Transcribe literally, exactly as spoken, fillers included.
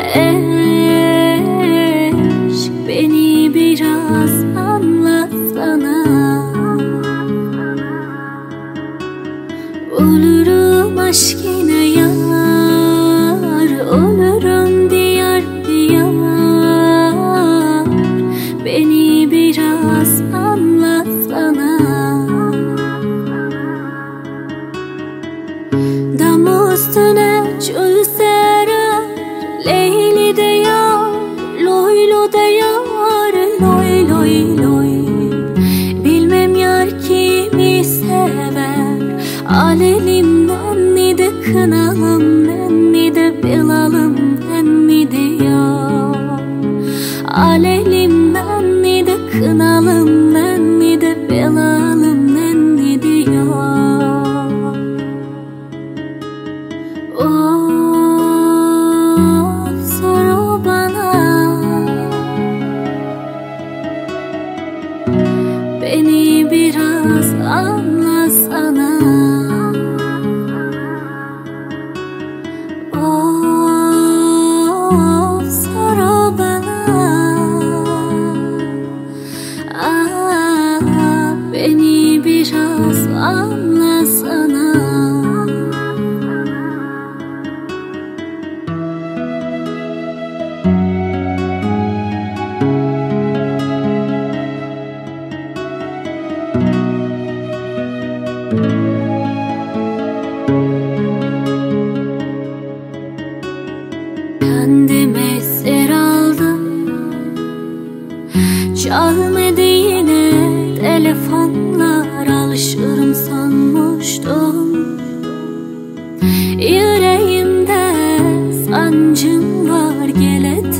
Eş, beni biraz anlatsana. Olurum aşkına yar, olurum diyar diyar. Beni biraz anlatsana. Dam üstüne çöl serer, Leyli de yar, loylo da yar, loy loy loy. Bilmem yar kimi sever, alelimden mi de kınalım, ben mi de belalım, ben mi de yar. Alelimden mi de kınalım, ben mi de belalım, ben mi de yar. Oh, soru bana, beni biraz anlasana. Oh, soru bana, ah, beni biraz anlasana. Kendime esir aldım, çalmadı yine telefonlar, alışırım sanmıştım. Yüreğimde sancım var, gele